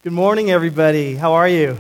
Good morning, everybody. How are you?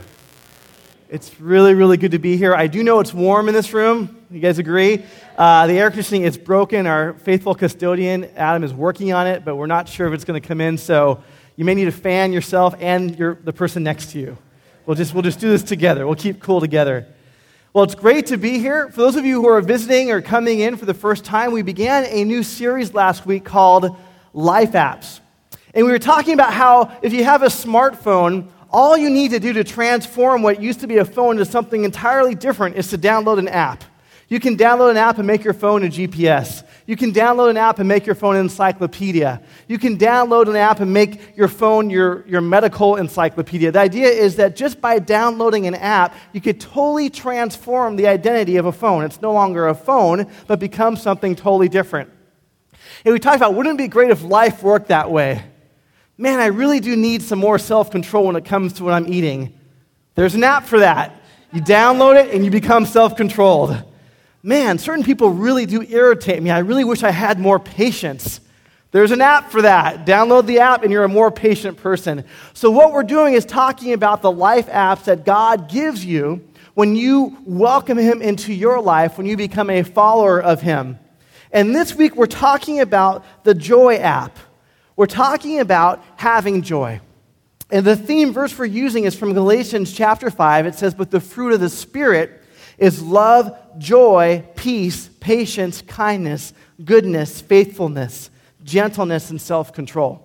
It's really, really good to be here. I do know it's warm in this room. You guys agree? The air conditioning is broken. Our faithful custodian, Adam, is working on it, but we're not sure if it's going to come in, so you may need to fan yourself and the person next to you. We'll just do this together. We'll keep cool together. Well, it's great to be here. For those of you who are visiting or coming in for the first time, we began a new series last week called Life Apps. And we were talking about how if you have a smartphone, all you need to do to transform what used to be a phone to something entirely different is to download an app. You can download an app and make your phone a GPS. You can download an app and make your phone an encyclopedia. You can download an app and make your phone your medical encyclopedia. The idea is that just by downloading an app, you could totally transform the identity of a phone. It's no longer a phone, but becomes something totally different. And we talked about, wouldn't it be great if life worked that way? Man, I really do need some more self-control when it comes to what I'm eating. There's an app for that. You download it and you become self-controlled. Man, certain people really do irritate me. I really wish I had more patience. There's an app for that. Download the app and you're a more patient person. So what we're doing is talking about the life apps that God gives you when you welcome Him into your life, when you become a follower of Him. And this week we're talking about the Joy app. We're talking about having joy. And the theme verse we're using is from Galatians chapter 5. It says, "But the fruit of the Spirit is love, joy, peace, patience, kindness, goodness, faithfulness, gentleness, and self-control."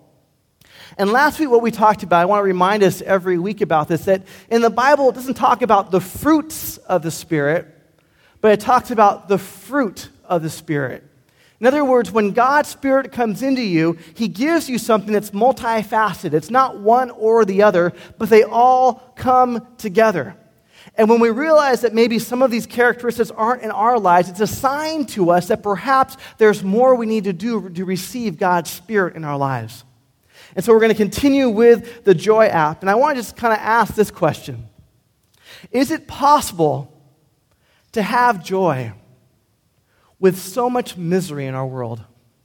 And last week what we talked about, I want to remind us every week about this, that in the Bible it doesn't talk about the fruits of the Spirit, but it talks about the fruit of the Spirit. In other words, when God's Spirit comes into you, He gives you something that's multifaceted. It's not one or the other, but they all come together. And when we realize that maybe some of these characteristics aren't in our lives, it's a sign to us that perhaps there's more we need to do to receive God's Spirit in our lives. And so we're going to continue with the Joy app. And I want to just kind of ask this question. Is it possible to have joy with so much misery in our world?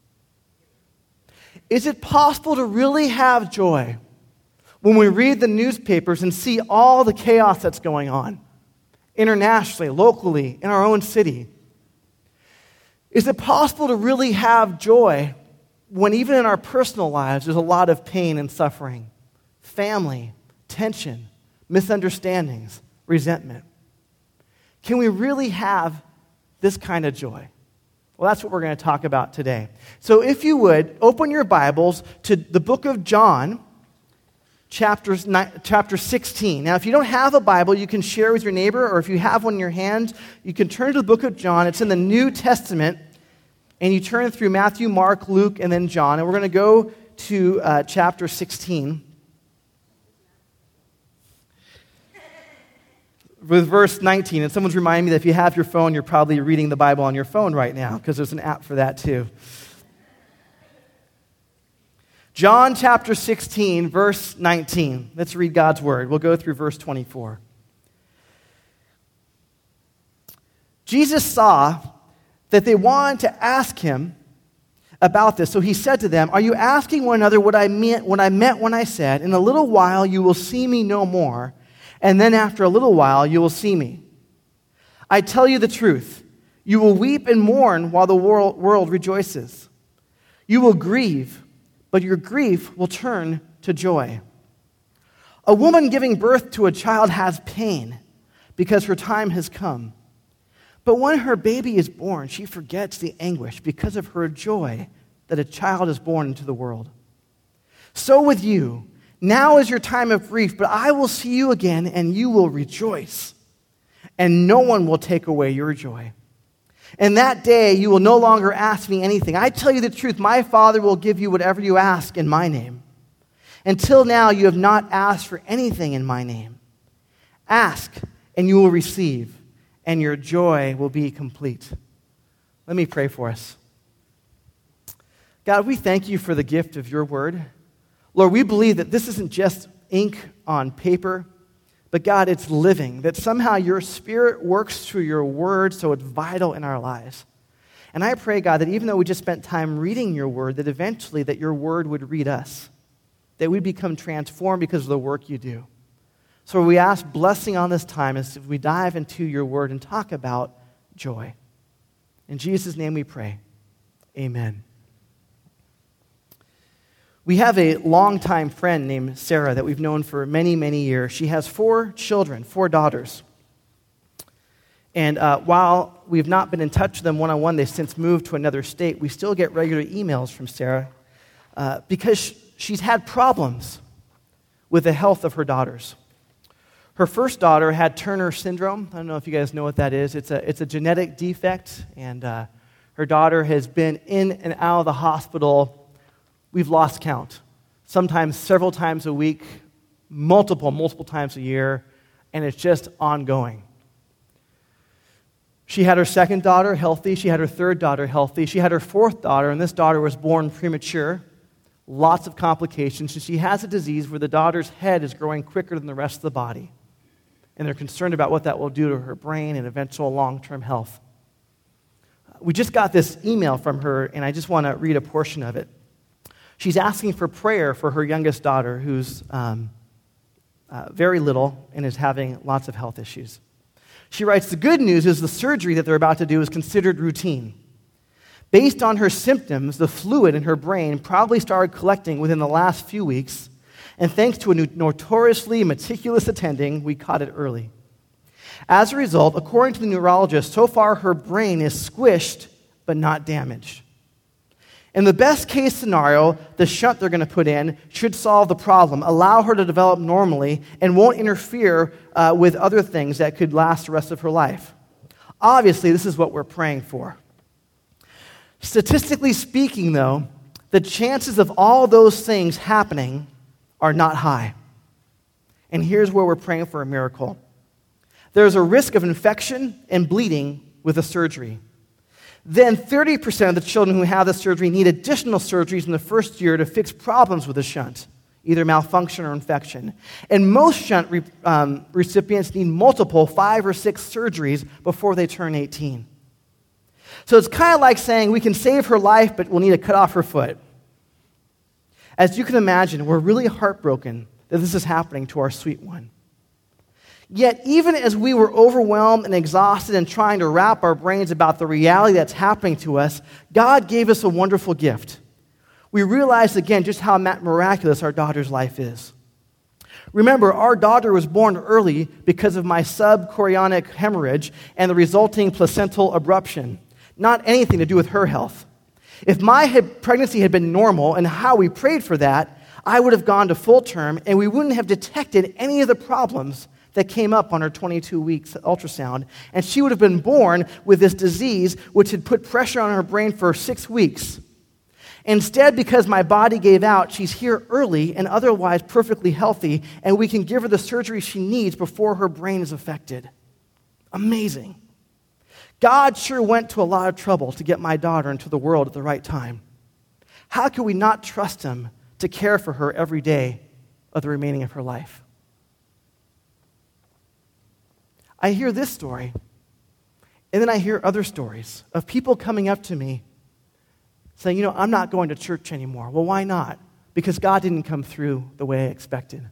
Is it possible to really have joy when we read the newspapers and see all the chaos that's going on internationally, locally, in our own city? Is it possible to really have joy when even in our personal lives there's a lot of pain and suffering, family, tension, misunderstandings, resentment? Can we really have this kind of joy? Well, that's what we're going to talk about today. So if you would, open your Bibles to the book of John, chapter 16. Now, if you don't have a Bible, you can share with your neighbor, or if you have one in your hand, you can turn to the book of John. It's in the New Testament, and you turn through Matthew, Mark, Luke, and then John. And we're going to go to chapter 16. With verse 19, and someone's reminding me that if you have your phone, you're probably reading the Bible on your phone right now, because there's an app for that too. John chapter 16, verse 19. Let's read God's word. We'll go through verse 24. Jesus saw that they wanted to ask him about this, so he said to them, "Are you asking one another what I meant when I said, 'In a little while you will see me no more, and then after a little while you will see me'? I tell you the truth, you will weep and mourn while the world rejoices. You will grieve, but your grief will turn to joy. A woman giving birth to a child has pain because her time has come. But when her baby is born, she forgets the anguish because of her joy that a child is born into the world. So with you, now is your time of grief, but I will see you again, and you will rejoice, and no one will take away your joy. And that day you will no longer ask me anything. I tell you the truth, my Father will give you whatever you ask in my name. Until now you have not asked for anything in my name. Ask, and you will receive, and your joy will be complete." Let me pray for us. God, we thank you for the gift of your word. Lord, we believe that this isn't just ink on paper, but God, it's living, that somehow your Spirit works through your word so it's vital in our lives. And I pray, God, that even though we just spent time reading your word, that eventually that your word would read us. that we become transformed because of the work you do. So we ask blessing on this time as we dive into your word and talk about joy. In Jesus' name we pray. Amen. We have a longtime friend named Sarah that we've known for many, many years. She has 4 children, 4 daughters. And while we've not been in touch with them one-on-one, they've since moved to another state, we still get regular emails from Sarah because she's had problems with the health of her daughters. Her first daughter had Turner syndrome. I don't know if you guys know what that is. It's a genetic defect, and her daughter has been in and out of the hospital. We've lost count. Sometimes several times a week, multiple times a year, and it's just ongoing. She had her second daughter healthy. She had her third daughter healthy. She had her fourth daughter, and this daughter was born premature. Lots of complications. She has a disease where the daughter's head is growing quicker than the rest of the body. And they're concerned about what that will do to her brain and eventual long-term health. We just got this email from her, and I just want to read a portion of it. She's asking for prayer for her youngest daughter, who's very little and is having lots of health issues. She writes, "The good news is the surgery that they're about to do is considered routine. Based on her symptoms, the fluid in her brain probably started collecting within the last few weeks, and thanks to a notoriously meticulous attending, we caught it early. As a result, according to the neurologist, so far her brain is squished but not damaged. In the best case scenario, the shunt they're going to put in should solve the problem, allow her to develop normally, and won't interfere with other things that could last the rest of her life. Obviously, this is what we're praying for. Statistically speaking, though, the chances of all those things happening are not high. And here's where we're praying for a miracle. There's a risk of infection and bleeding with the surgery. Then 30% of the children who have the surgery need additional surgeries in the first year to fix problems with the shunt, either malfunction or infection. And most shunt recipients need multiple 5 or 6 surgeries before they turn 18. So it's kind of like saying we can save her life, but we'll need to cut off her foot. As you can imagine, we're really heartbroken that this is happening to our sweet one. Yet, even as we were overwhelmed and exhausted and trying to wrap our brains about the reality that's happening to us, God gave us a wonderful gift. We realized again just how miraculous our daughter's life is. Remember, our daughter was born early because of my subchorionic hemorrhage and the resulting placental abruption. Not anything to do with her health. If my pregnancy had been normal and how we prayed for that, I would have gone to full term and we wouldn't have detected any of the problems that came up on her 22 weeks ultrasound. And she would have been born with this disease which had put pressure on her brain for 6 weeks. Instead, because my body gave out, she's here early and otherwise perfectly healthy, and we can give her the surgery she needs before her brain is affected. Amazing. God sure went to a lot of trouble to get my daughter into the world at the right time. How could we not trust him to care for her every day of the remaining of her life? I hear this story, and then I hear other stories of people coming up to me saying, I'm not going to church anymore. Well, why not? Because God didn't come through the way I expected.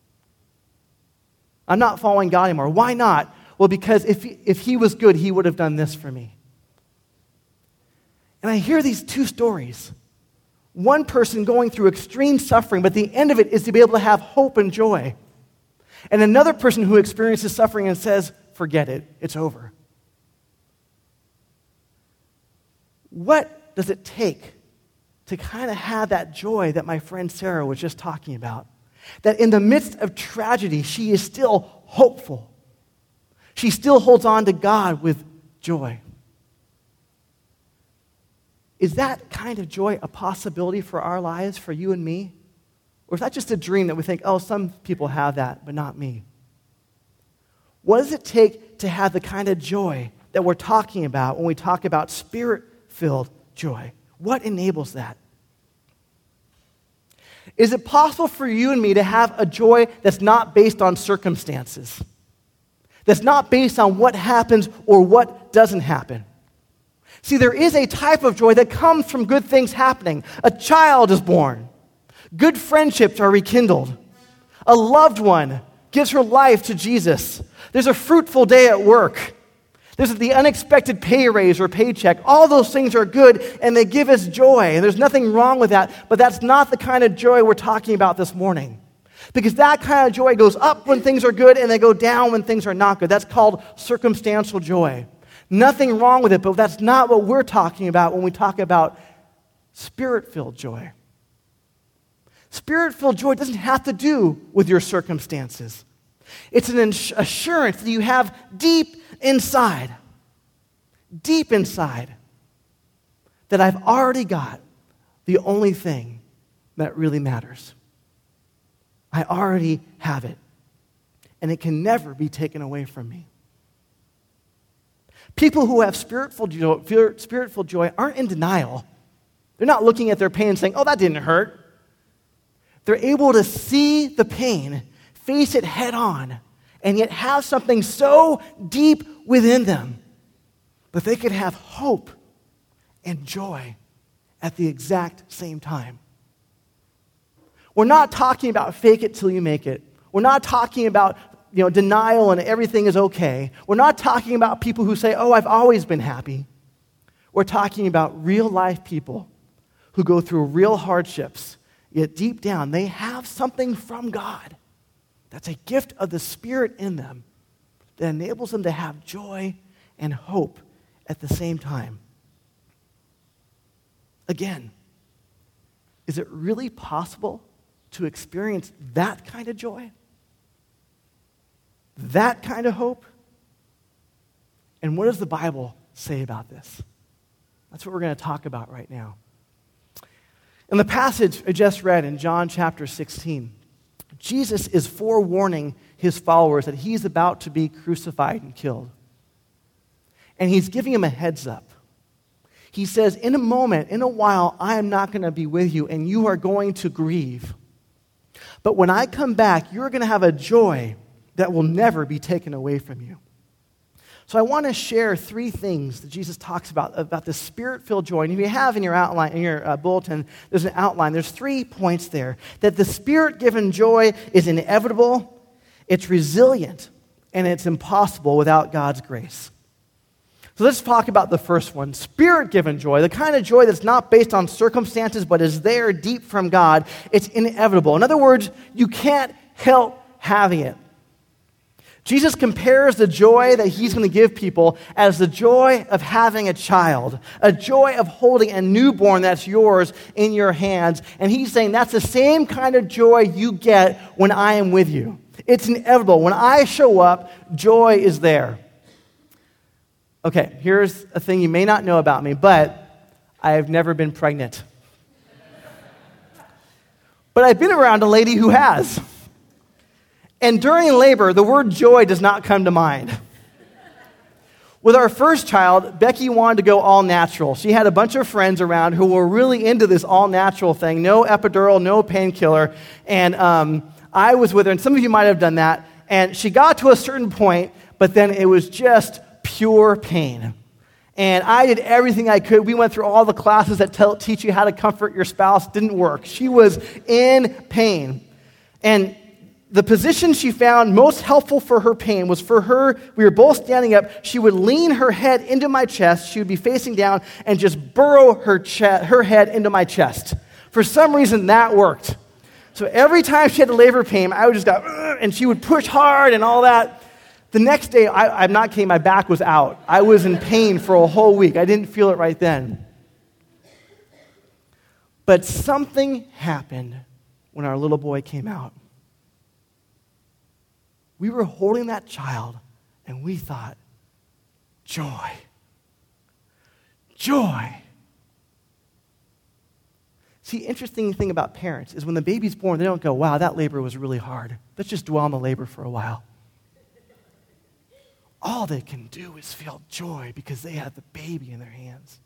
I'm not following God anymore. Why not? Well, because if he was good, he would have done this for me. And I hear these 2 stories. One person going through extreme suffering, but the end of it is to be able to have hope and joy. And another person who experiences suffering and says, forget it, it's over. What does it take to kind of have that joy that my friend Sarah was just talking about? That in the midst of tragedy, she is still hopeful. She still holds on to God with joy. Is that kind of joy a possibility for our lives, for you and me? Or is that just a dream that we think, some people have that, but not me? What does it take to have the kind of joy that we're talking about when we talk about Spirit-filled joy? What enables that? Is it possible for you and me to have a joy that's not based on circumstances? That's not based on what happens or what doesn't happen? See, there is a type of joy that comes from good things happening. A child is born. Good friendships are rekindled. A loved one gives her life to Jesus. There's a fruitful day at work. There's the unexpected pay raise or paycheck. All those things are good, and they give us joy. And there's nothing wrong with that, but that's not the kind of joy we're talking about this morning. Because that kind of joy goes up when things are good, and they go down when things are not good. That's called circumstantial joy. Nothing wrong with it, but that's not what we're talking about when we talk about Spirit-filled joy. Spirit-filled joy doesn't have to do with your circumstances. It's an assurance that you have deep inside, that I've already got the only thing that really matters. I already have it, and it can never be taken away from me. People who have spirit-filled joy aren't in denial. They're not looking at their pain and saying, oh, that didn't hurt. They're able to see the pain, face it head on, and yet have something so deep within them that they could have hope and joy at the exact same time. We're not talking about fake it till you make it. We're not talking about denial and everything is okay. We're not talking about people who say, oh, I've always been happy. We're talking about real life people who go through real hardships, yet deep down they have something from God that's a gift of the Spirit in them that enables them to have joy and hope at the same time. Again, is it really possible to experience that kind of joy? That kind of hope? And what does the Bible say about this? That's what we're going to talk about right now. In the passage I just read in John chapter 16, Jesus is forewarning his followers that he's about to be crucified and killed. And he's giving them a heads up. He says, in a moment, in a while, I am not going to be with you, and you are going to grieve. But when I come back, you're going to have a joy that will never be taken away from you. So I want to share 3 things that Jesus talks about this Spirit-filled joy. And if you have in your outline, in your bulletin, there's an outline. There's 3 points there. That the Spirit-given joy is inevitable, it's resilient, and it's impossible without God's grace. So let's talk about the first one, Spirit-given joy, the kind of joy that's not based on circumstances but is there deep from God. It's inevitable. In other words, you can't help having it. Jesus compares the joy that he's going to give people as the joy of having a child, a joy of holding a newborn that's yours in your hands. And he's saying that's the same kind of joy you get when I am with you. It's inevitable. When I show up, joy is there. Okay, here's a thing you may not know about me, but I have never been pregnant. But I've been around a lady who has. And during labor, the word joy does not come to mind. With our first child, Becky wanted to go all natural. She had a bunch of friends around who were really into this all natural thing. No epidural, no painkiller. And I was with her, and some of you might have done that. And she got to a certain point, but then it was just pure pain. And I did everything I could. We went through all the classes that teach you how to comfort your spouse. Didn't work. She was in pain. And the position she found most helpful for her pain was for her, we were both standing up, she would lean her head into my chest, she would be facing down, and just burrow her head into my chest. For some reason, that worked. So every time she had labor pain, I would just go, and she would push hard and all that. The next day, I'm not kidding, my back was out. I was in pain for a whole week. I didn't feel it right then. But something happened when our little boy came out. We were holding that child, and we thought, joy. Joy. See, interesting thing about parents is when the baby's born, they don't go, wow, that labor was really hard. Let's just dwell on the labor for a while. All they can do is feel joy because they have the baby in their hands.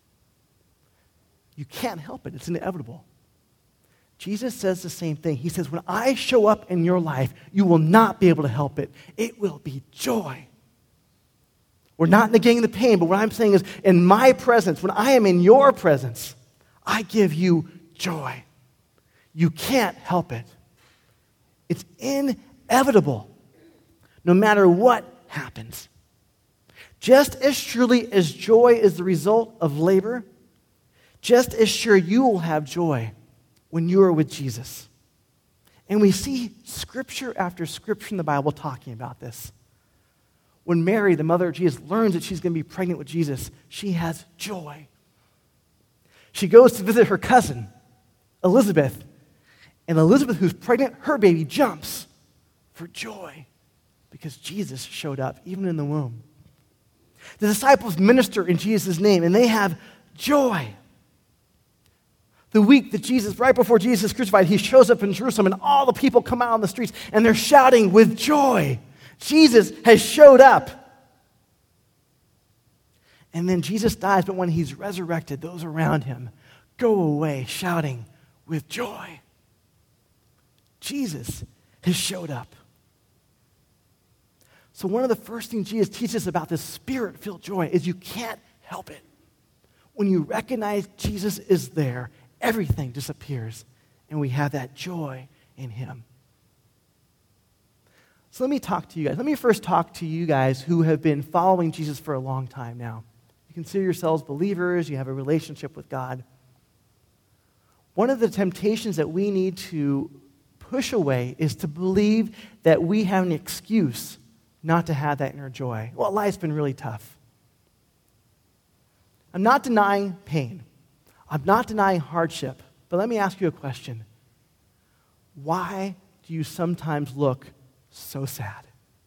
You can't help it. It's inevitable. Jesus says the same thing. He says, when I show up in your life, you will not be able to help it. It will be joy. We're not negating the pain, but what I'm saying is, in my presence, when I am in your presence, I give you joy. You can't help it. It's inevitable, no matter what happens. Just as surely as joy is the result of labor, just as sure you will have joy when you are with Jesus. And we see scripture after scripture in the Bible talking about this. When Mary, the mother of Jesus, learns that she's going to be pregnant with Jesus, she has joy. She goes to visit her cousin, Elizabeth. And Elizabeth, who's pregnant, her baby jumps for joy because Jesus showed up, even in the womb. The disciples minister in Jesus' name, and they have joy. The week that Jesus, right before Jesus is crucified, he shows up in Jerusalem, and all the people come out on the streets, and they're shouting with joy. Jesus has showed up. And then Jesus dies, but when he's resurrected, those around him go away shouting with joy. Jesus has showed up. So one of the first things Jesus teaches about this Spirit-filled joy is you can't help it. When you recognize Jesus is there, everything disappears, and we have that joy in him. So let me talk to you guys. Let me first talk to you guys who have been following Jesus for a long time now. You consider yourselves believers. You have a relationship with God. One of the temptations that we need to push away is to believe that we have an excuse not to have that inner joy. Well, life's been really tough. I'm not denying pain. I'm not denying hardship. But let me ask you a question. Why do you sometimes look so sad?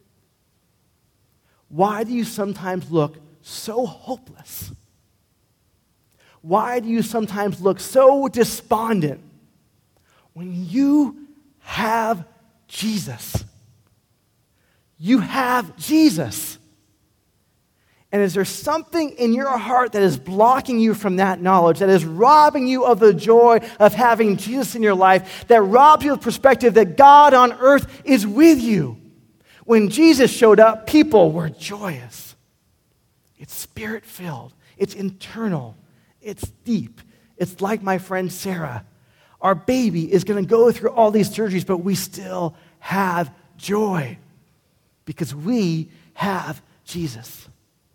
Why do you sometimes look so hopeless? Why do you sometimes look so despondent when you have Jesus? You have Jesus. And is there something in your heart that is blocking you from that knowledge, that is robbing you of the joy of having Jesus in your life, that robs you of the perspective that God on earth is with you? When Jesus showed up, people were joyous. It's Spirit-filled. It's internal. It's deep. It's like my friend Sarah. Our baby is going to go through all these surgeries, but we still have joy because we have Jesus.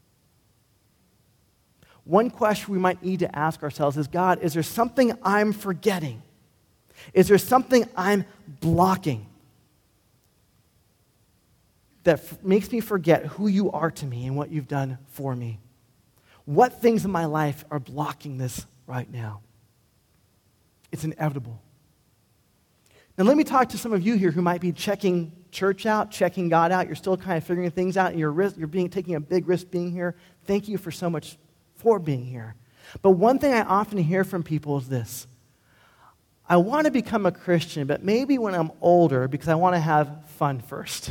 One question we might need to ask ourselves is, God, is there something I'm forgetting? Is there something I'm blocking that makes me forget who you are to me and what you've done for me? What things in my life are blocking this right now? It's inevitable. Now let me talk to some of you here who might be checking church out, checking God out. You're still kind of figuring things out, and you're taking a big risk being here. Thank you for so much for being here. But one thing I often hear from people is this. I want to become a Christian, but maybe when I'm older because I want to have fun first.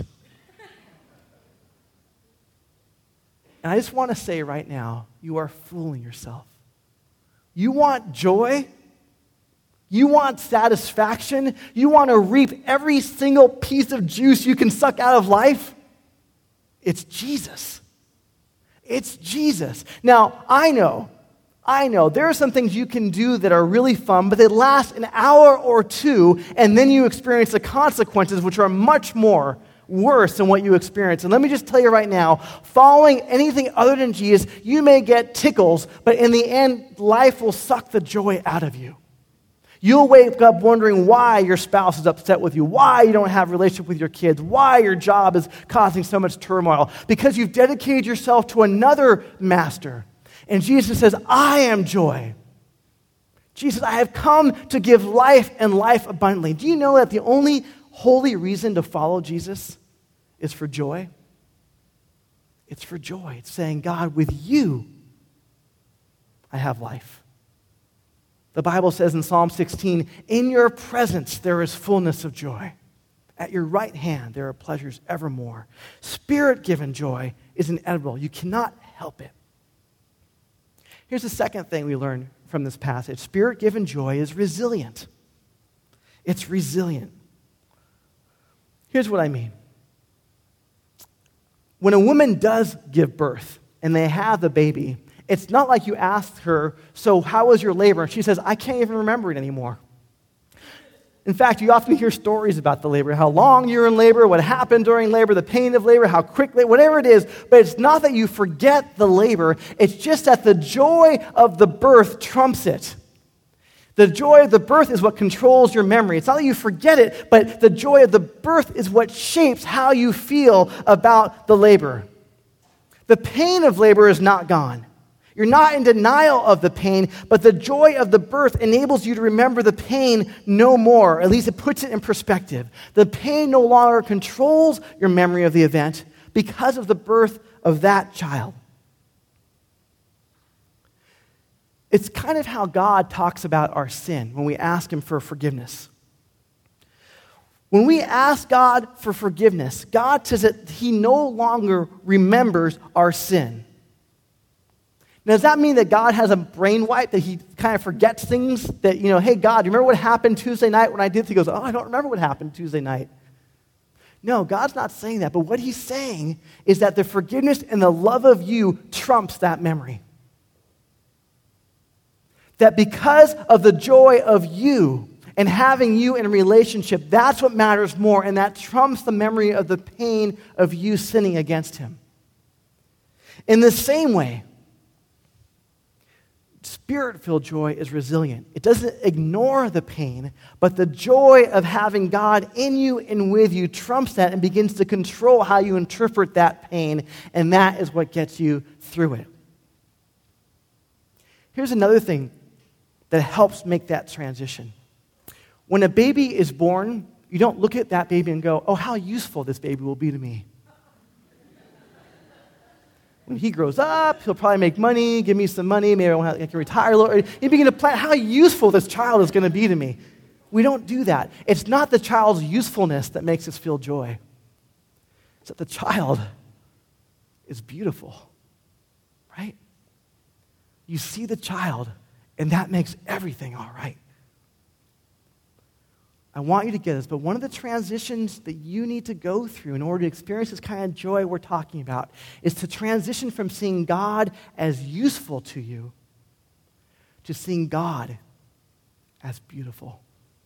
And I just want to say right now, you are fooling yourself. You want joy? You want satisfaction? You want to reap every single piece of juice you can suck out of life? It's Jesus. It's Jesus. Now, I know, there are some things you can do that are really fun, but they last an hour or two, and then you experience the consequences, which are much more worse than what you experience. And let me just tell you right now, following anything other than Jesus, you may get tickles, but in the end, life will suck the joy out of you. You'll wake up wondering why your spouse is upset with you, why you don't have a relationship with your kids, why your job is causing so much turmoil, because you've dedicated yourself to another master. And Jesus says, I am joy. Jesus, I have come to give life and life abundantly. Do you know that the only holy reason to follow Jesus is for joy? It's for joy. It's saying, God, with you, I have life. The Bible says in Psalm 16, in your presence there is fullness of joy. At your right hand there are pleasures evermore. Spirit-given joy is inevitable. You cannot help it. Here's the second thing we learn from this passage. Spirit-given joy is resilient. It's resilient. Here's what I mean. When a woman does give birth and they have the baby, it's not like you asked her, so how was your labor? And she says, I can't even remember it anymore. In fact, you often hear stories about the labor, how long you're in labor, what happened during labor, the pain of labor, how quickly, whatever it is. But it's not that you forget the labor. It's just that the joy of the birth trumps it. The joy of the birth is what controls your memory. It's not that you forget it, but the joy of the birth is what shapes how you feel about the labor. The pain of labor is not gone. You're not in denial of the pain, but the joy of the birth enables you to remember the pain no more. At least it puts it in perspective. The pain no longer controls your memory of the event because of the birth of that child. It's kind of how God talks about our sin when we ask Him for forgiveness. When we ask God for forgiveness, God says that He no longer remembers our sin. Now, does that mean that God has a brain wipe, that He kind of forgets things? That, hey, God, you remember what happened Tuesday night when I did this? He goes, I don't remember what happened Tuesday night. No, God's not saying that. But what He's saying is that the forgiveness and the love of you trumps that memory. That because of the joy of you and having you in a relationship, that's what matters more, and that trumps the memory of the pain of you sinning against Him. In the same way, Spirit-filled joy is resilient. It doesn't ignore the pain, but the joy of having God in you and with you trumps that and begins to control how you interpret that pain, and that is what gets you through it. Here's another thing that helps make that transition. When a baby is born, you don't look at that baby and go, oh, how useful this baby will be to me. When he grows up, he'll probably make money, give me some money, maybe I can retire a little. You begin to plan how useful this child is going to be to me. We don't do that. It's not the child's usefulness that makes us feel joy. It's that the child is beautiful, right? You see the child, and that makes everything all right. I want you to get this, but one of the transitions that you need to go through in order to experience this kind of joy we're talking about is to transition from seeing God as useful to you to seeing God as beautiful.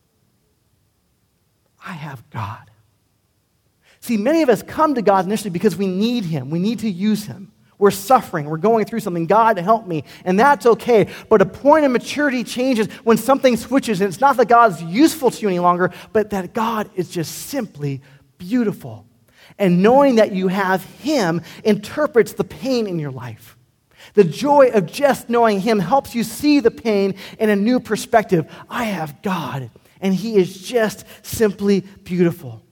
I have God. See, many of us come to God initially because we need Him. We need to use Him. We're suffering. We're going through something. God, help me. And that's okay. But a point of maturity changes when something switches. And it's not that God's useful to you any longer, but that God is just simply beautiful. And knowing that you have Him interprets the pain in your life. The joy of just knowing Him helps you see the pain in a new perspective. I have God, and He is just simply beautiful.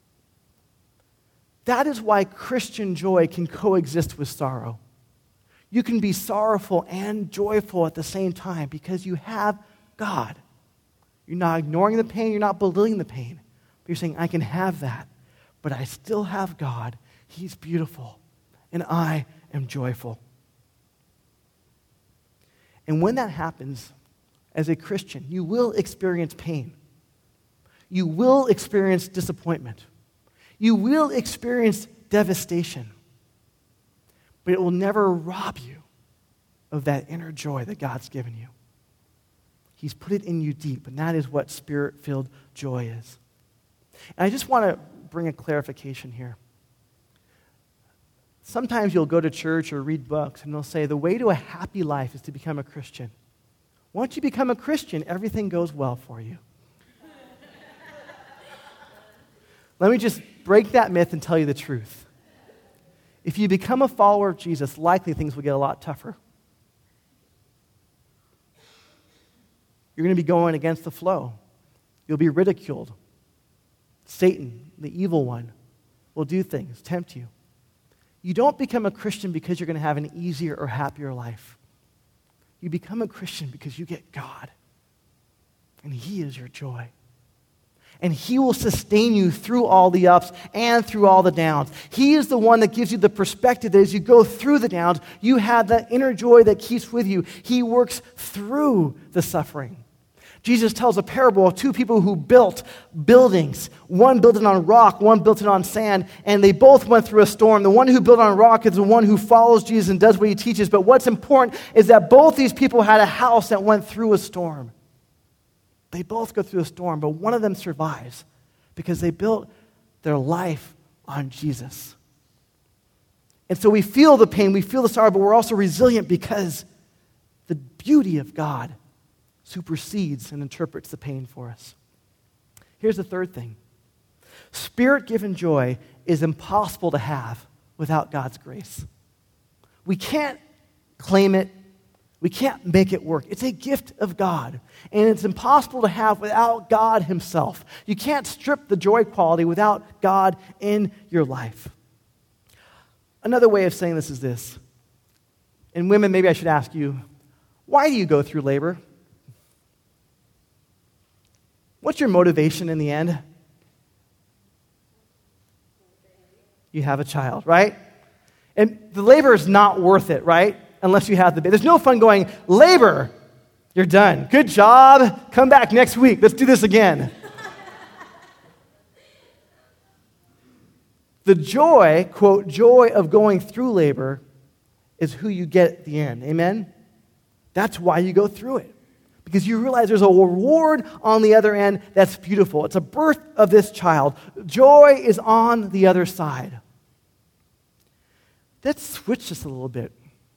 That is why Christian joy can coexist with sorrow. You can be sorrowful and joyful at the same time because you have God. You're not ignoring the pain, you're not belittling the pain. But you're saying, I can have that, but I still have God. He's beautiful, and I am joyful. And when that happens, as a Christian, you will experience pain. You will experience disappointment. You will experience devastation, but it will never rob you of that inner joy that God's given you. He's put it in you deep, and that is what Spirit-filled joy is. And I just want to bring a clarification here. Sometimes you'll go to church or read books, and they'll say, the way to a happy life is to become a Christian. Once you become a Christian, everything goes well for you. Let me just break that myth and tell you the truth. If you become a follower of Jesus, likely things will get a lot tougher. You're going to be going against the flow. You'll be ridiculed. Satan, the evil one, will do things, tempt you. You don't become a Christian because you're going to have an easier or happier life. You become a Christian because you get God, and He is your joy. And He will sustain you through all the ups and through all the downs. He is the one that gives you the perspective that as you go through the downs, you have that inner joy that keeps with you. He works through the suffering. Jesus tells a parable of two people who built buildings. One built it on rock, one built it on sand, and they both went through a storm. The one who built on rock is the one who follows Jesus and does what He teaches. But what's important is that both these people had a house that went through a storm. They both go through a storm, but one of them survives because they built their life on Jesus. And so we feel the pain, we feel the sorrow, but we're also resilient because the beauty of God supersedes and interprets the pain for us. Here's the third thing. Spirit-given joy is impossible to have without God's grace. We can't claim it. We can't make it work. It's a gift of God, and it's impossible to have without God himself. You can't strip the joy quality without God in your life. Another way of saying this is this. And women, maybe I should ask you, why do you go through labor? What's your motivation in the end? You have a child, right? And the labor is not worth it, right? Unless you have the baby. There's no fun going, labor, you're done. Good job. Come back next week. Let's do this again. The joy, quote, joy of going through labor is who you get at the end. Amen? That's why you go through it. Because you realize there's a reward on the other end that's beautiful. It's a birth of this child. Joy is on the other side. Let's switch this a little bit.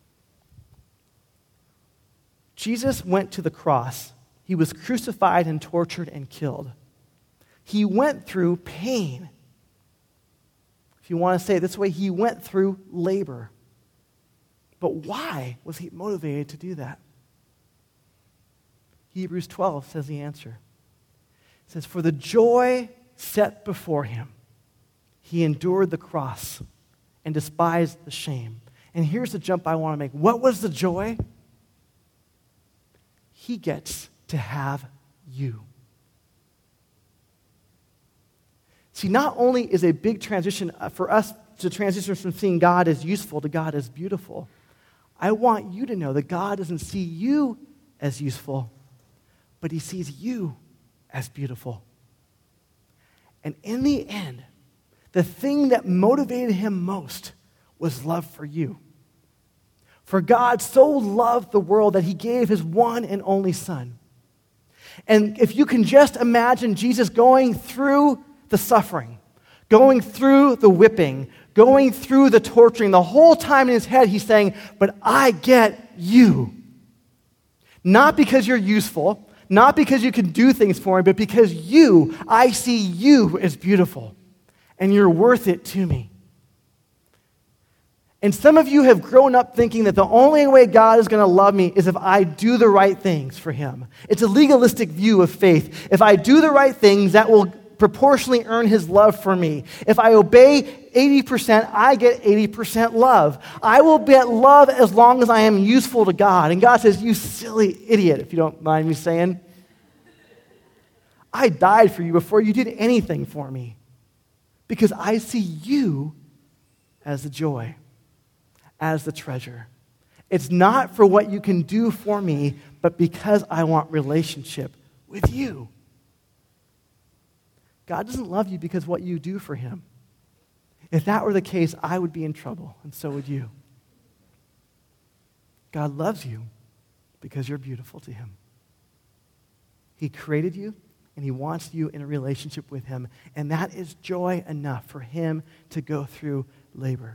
Jesus went to the cross. He was crucified and tortured and killed. He went through pain. If you want to say it this way, he went through labor. But why was he motivated to do that? Hebrews 12 says the answer. It says, for the joy set before him, he endured the cross and despised the shame. And here's the jump I want to make. What was the joy? He gets to have you. See, not only is a big transition for us to transition from seeing God as useful to God as beautiful, I want you to know that God doesn't see you as useful, but he sees you as beautiful. And in the end, the thing that motivated him most was love for you. For God so loved the world that he gave his one and only Son. And if you can just imagine Jesus going through the suffering, going through the whipping, going through the torturing, the whole time in his head he's saying, but I get you. Not because you're useful, not because you can do things for me, but because I see you as beautiful, and you're worth it to me. And some of you have grown up thinking that the only way God is going to love me is if I do the right things for him. It's a legalistic view of faith. If I do the right things, that will proportionally earn his love for me. If I obey 80%, I get 80% love. I will get love as long as I am useful to God. And God says, you silly idiot, if you don't mind me saying. I died for you before you did anything for me. Because I see you as the joy, as the treasure. It's not for what you can do for me, but because I want relationship with you. God doesn't love you because what you do for him. If that were the case, I would be in trouble, and so would you. God loves you because you're beautiful to him. He created you, and he wants you in a relationship with him, and that is joy enough for him to go through labor.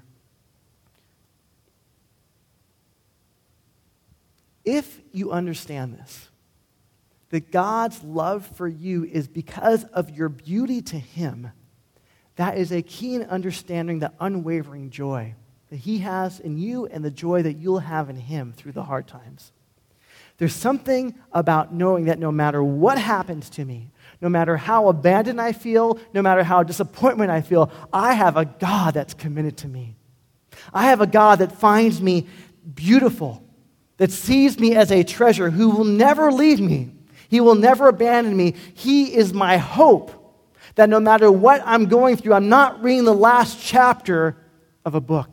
If you understand this, that God's love for you is because of your beauty to him, that is a key in understanding the unwavering joy that he has in you and the joy that you'll have in him through the hard times. There's something about knowing that no matter what happens to me, no matter how abandoned I feel, no matter how disappointment I feel, I have a God that's committed to me. I have a God that finds me beautiful, that sees me as a treasure, who will never leave me. He will never abandon me. He is my hope that no matter what I'm going through, I'm not reading the last chapter of a book.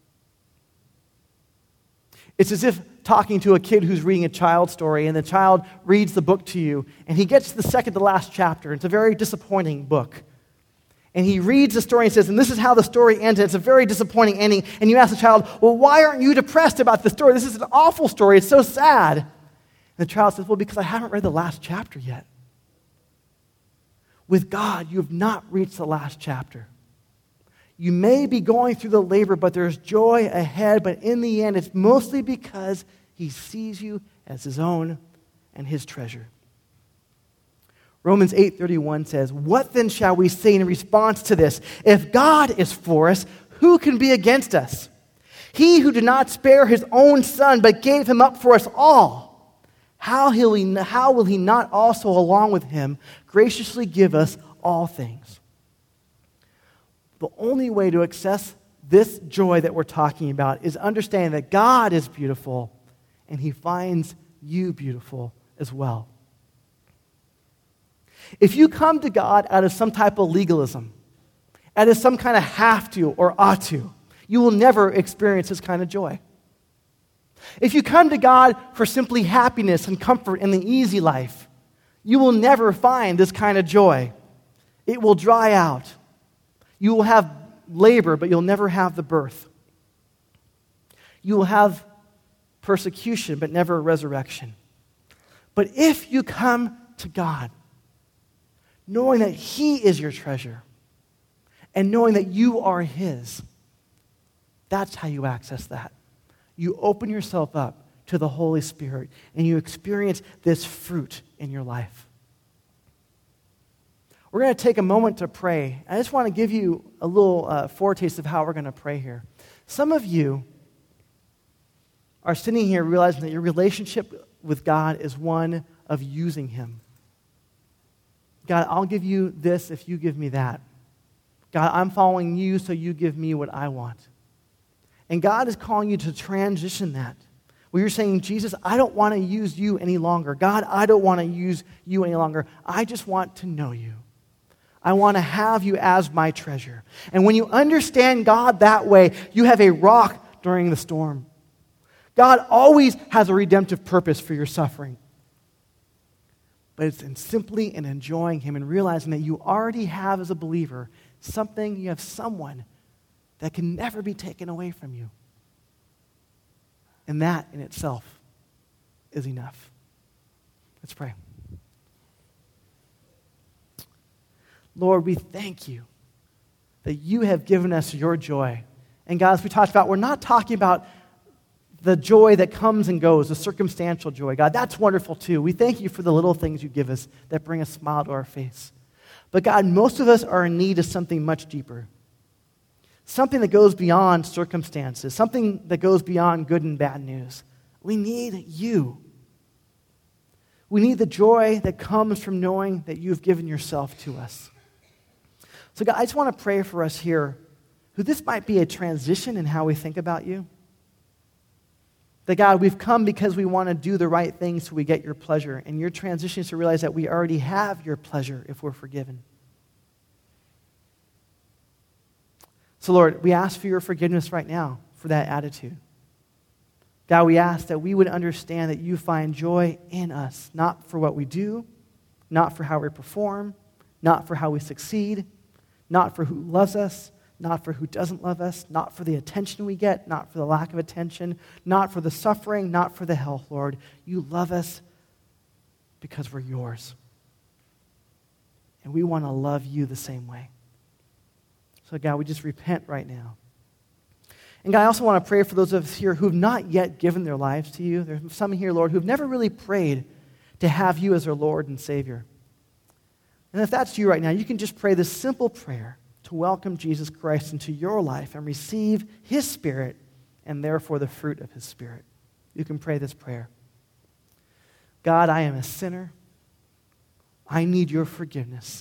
It's as if talking to a kid who's reading a child's story, and the child reads the book to you, and he gets to the second to last chapter. It's a very disappointing book. And he reads the story and says, and this is how the story ends. It's a very disappointing ending. And you ask the child, well, why aren't you depressed about the story? This is an awful story. It's so sad. And the child says, well, because I haven't read the last chapter yet. with God, you have not reached the last chapter. You may be going through the labor, but there's joy ahead. But in the end, it's mostly because he sees you as his own and his treasure. Romans 8:31 says, "What then shall we say in response to this? If God is for us, who can be against us? He who did not spare his own son, but gave him up for us all, how will he not also, along with him, graciously give us all things?" The only way to access this joy that we're talking about is understanding that God is beautiful and he finds you beautiful as well. If you come to God out of some type of legalism, out of some kind of have to or ought to, you will never experience this kind of joy. If you come to God for simply happiness and comfort in the easy life, you will never find this kind of joy. It will dry out. You will have labor, but you'll never have the birth. You will have persecution, but never a resurrection. But if you come to God, knowing that he is your treasure, and knowing that you are his, that's how you access that. You open yourself up to the Holy Spirit, and you experience this fruit in your life. We're going to take a moment to pray. I just want to give you a little foretaste of how we're going to pray here. Some of you are sitting here realizing that your relationship with God is one of using him. God, I'll give you this if you give me that. God, I'm following you, so you give me what I want. And God is calling you to transition that. Where you're saying, Jesus, I don't want to use you any longer. God, I don't want to use you any longer. I just want to know you. I want to have you as my treasure. And when you understand God that way, you have a rock during the storm. God always has a redemptive purpose for your suffering. But it's simply in enjoying him and realizing that you already have, as a believer, you have someone that can never be taken away from you. And that in itself is enough. Let's pray. Lord, we thank you that you have given us your joy. And God, as we talked about, we're not talking about the joy that comes and goes, the circumstantial joy. God, that's wonderful too. We thank you for the little things you give us that bring a smile to our face. But God, most of us are in need of something much deeper. Something that goes beyond circumstances. Something that goes beyond good and bad news. We need you. We need the joy that comes from knowing that you've given yourself to us. So God, I just want to pray for us here who this might be a transition in how we think about you. That God, we've come because we want to do the right thing so we get your pleasure. And your transition is to realize that we already have your pleasure if we're forgiven. So Lord, we ask for your forgiveness right now for that attitude. God, we ask that we would understand that you find joy in us, not for what we do, not for how we perform, not for how we succeed, not for who loves us, not for who doesn't love us, not for the attention we get, not for the lack of attention, not for the suffering, not for the health, Lord. You love us because we're yours. And we want to love you the same way. So God, we just repent right now. And God, I also want to pray for those of us here who have not yet given their lives to you. There's some here, Lord, who have never really prayed to have you as their Lord and Savior. And if that's you right now, you can just pray this simple prayer to welcome Jesus Christ into your life and receive his Spirit and therefore the fruit of his Spirit. You can pray this prayer. God, I am a sinner. I need your forgiveness.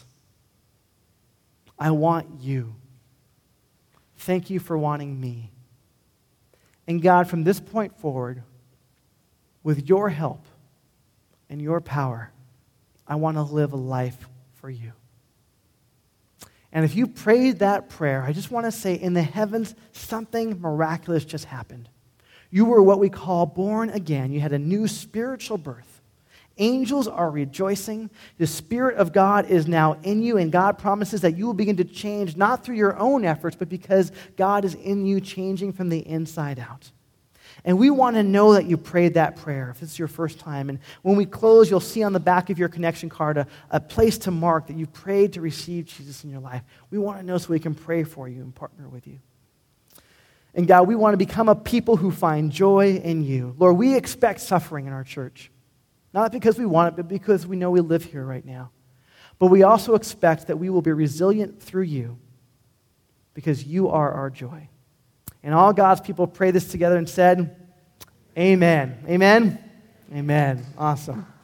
I want you. Thank you for wanting me. And God, from this point forward, with your help and your power, I want to live a life for you. And if you prayed that prayer, I just want to say in the heavens, something miraculous just happened. You were what we call born again. You had a new spiritual birth. Angels are rejoicing. The Spirit of God is now in you, and God promises that you will begin to change not through your own efforts, but because God is in you, changing from the inside out. And we want to know that you prayed that prayer if it's your first time. And when we close, you'll see on the back of your connection card a place to mark that you prayed to receive Jesus in your life. We want to know so we can pray for you and partner with you. And God, we want to become a people who find joy in you. Lord, we expect suffering in our church. Not because we want it, but because we know we live here right now. But we also expect that we will be resilient through you because you are our joy. And all God's people pray this together and said, Amen. Amen? Amen. Awesome.